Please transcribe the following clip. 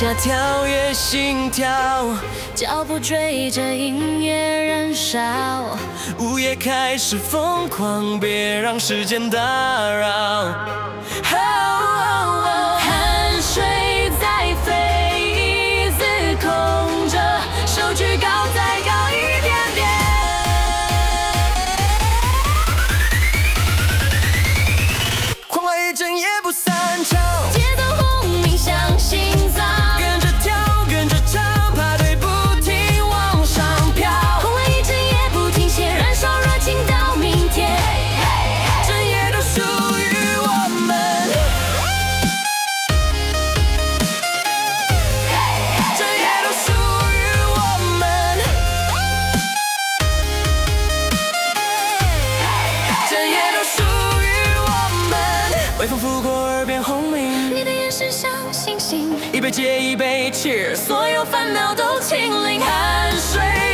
下跳跃心跳， 脚步追着音乐燃烧， 午夜开始疯狂，别让时间打扰。 汗水在飞，椅子空着，手举高再高一点点。 狂欢一整夜不散场， 节奏轰鸣响心脏， 跟着跳，跟着唱，排队不停往上飘。 狂欢一整夜不停歇，燃烧热情到明天。 整夜都属于我们，整夜都属于我们，整夜都属于我们。微风拂过耳边轰鸣， 你的眼神像星星， 一杯接一杯 cheers，所有烦恼都清零，汗水。